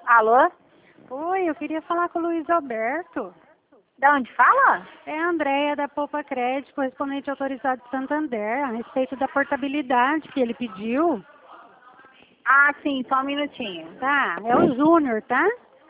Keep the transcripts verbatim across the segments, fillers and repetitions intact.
Alô? Oi, eu queria falar com o Luiz Alberto. Da onde fala? É a Andréia da Poupa Crédito, correspondente autorizado de Santander, a respeito da portabilidade que ele pediu. Ah, sim, só um minutinho. Tá, é o Júnior, tá?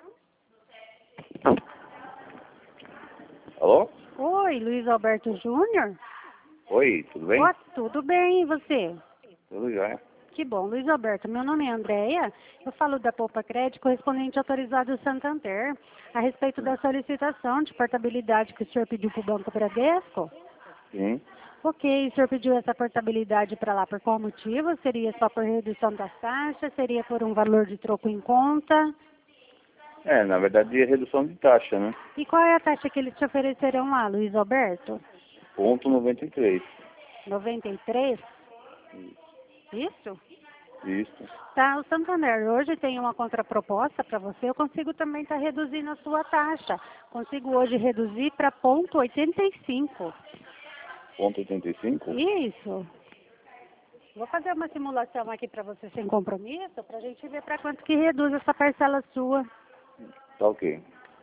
Alô? Oi, Luiz Alberto Júnior? Oi, tudo bem? Ó, tudo bem, e você? Tudo jóia. Que bom, Luiz Alberto, meu nome é Andréia, eu falo da Poupa Crédito, correspondente autorizado do Santander, a respeito da solicitação de portabilidade que o senhor pediu para o Banco Bradesco. Sim. Ok, o senhor pediu essa portabilidade para lá por qual motivo? Seria só por redução das taxas? Seria por um valor de troco em conta? É, na verdade é redução de taxa, né? E qual é a taxa que eles te oferecerão lá, Luiz Alberto? Ponto noventa e três. noventa e três? Isso? Isso. Tá, o Santander hoje tem uma contraproposta para você, eu consigo também estar reduzindo a sua taxa. Consigo hoje reduzir para ponto oitenta e cinco. Ponto oitenta e cinco? Isso. Vou fazer uma simulação aqui para você sem compromisso, para a gente ver para quanto que reduz essa parcela sua. Tá ok.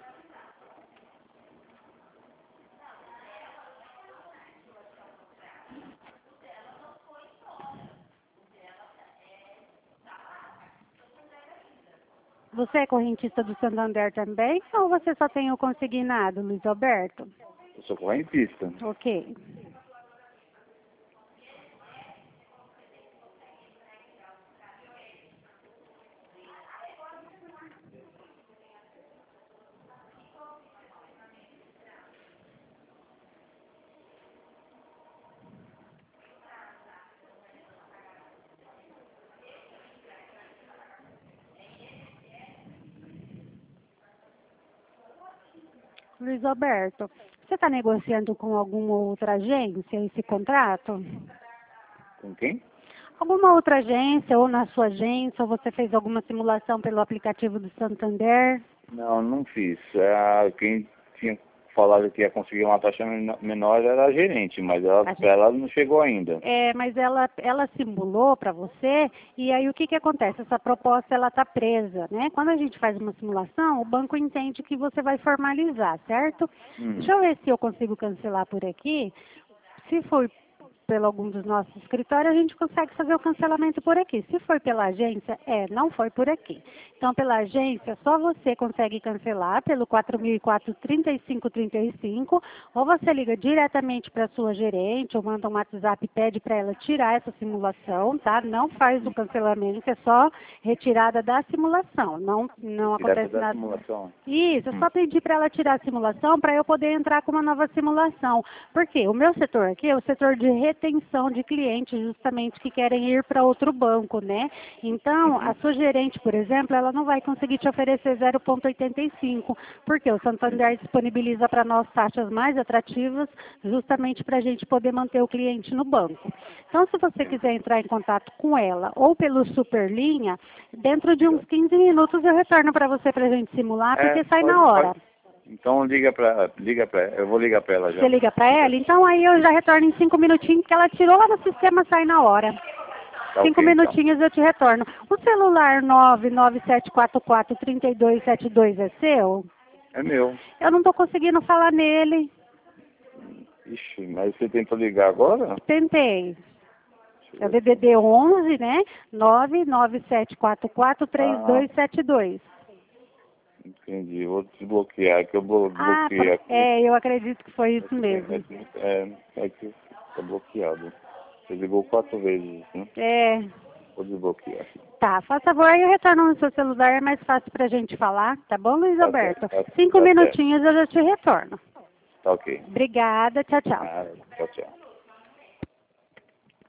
Você é correntista do Santander também ou você só tem o consignado, Luiz Alberto? Eu sou correntista. Ok. Luiz Alberto, você está negociando com alguma outra agência esse contrato? Com quem? Alguma outra agência ou na sua agência, ou você fez alguma simulação pelo aplicativo do Santander? Não, não fiz. Ah, quem tinha falado que ia conseguir uma taxa men- menor era a gerente, mas ela, A gente- ela não chegou ainda. É, mas ela, ela simulou para você, e aí o que, que acontece? Essa proposta ela está presa, né? Quando a gente faz uma simulação, o banco entende que você vai formalizar, certo? Hum. Deixa eu ver se eu consigo cancelar por aqui. Se for pelo algum dos nossos escritórios, a gente consegue fazer o cancelamento por aqui. Se for pela agência, é, não foi por aqui. Então, pela agência, só você consegue cancelar pelo quatro mil e quatro, trinta e cinco trinta e cinco, ou você liga diretamente para a sua gerente, ou manda um WhatsApp e pede para ela tirar essa simulação, tá? Não faz o cancelamento, é só retirada da simulação. Não, não Direto acontece da nada. simulação. Isso, é Hum. só pedir para ela tirar a simulação para eu poder entrar com uma nova simulação. Porque o meu setor aqui é o setor de retenção de clientes, justamente que querem ir para outro banco, né? Então, a sua gerente, por exemplo, ela não vai conseguir te oferecer zero ponto oitenta e cinco, porque o Santander disponibiliza para nós taxas mais atrativas, justamente para a gente poder manter o cliente no banco. Então, se você quiser entrar em contato com ela ou pelo Superlinha, dentro de uns quinze minutos eu retorno para você para a gente simular, porque É, sai pode- na hora. pode. Então liga pra, liga pra, eu vou ligar pra ela já. Você liga para ela? Então aí eu já retorno em cinco minutinhos, porque ela tirou lá no sistema, sai na hora. Tá Cinco ok, minutinhos eu te retorno. O celular nove nove sete quatro quatro, três dois sete dois é seu? então. É meu. Eu não estou conseguindo falar nele. Ixi, mas você tentou ligar agora? Tentei. Deixa eu É o ver D D D onze, né? nove nove sete quatro quatro, três dois sete dois. Entendi, vou desbloquear, que eu blo- Ah, bloqueei aqui. é, eu acredito que foi isso mesmo. É, é que tá bloqueado. Você ligou quatro vezes, né? É, Vou desbloquear aqui. tá, faz favor, aí eu retorno no seu celular, é mais fácil pra gente falar, tá bom, Luiz Tá Alberto? certo, tá- Cinco tá minutinhos eu já te retorno. Tá ok. Obrigada, tchau, tchau. Ah, tchau, tchau.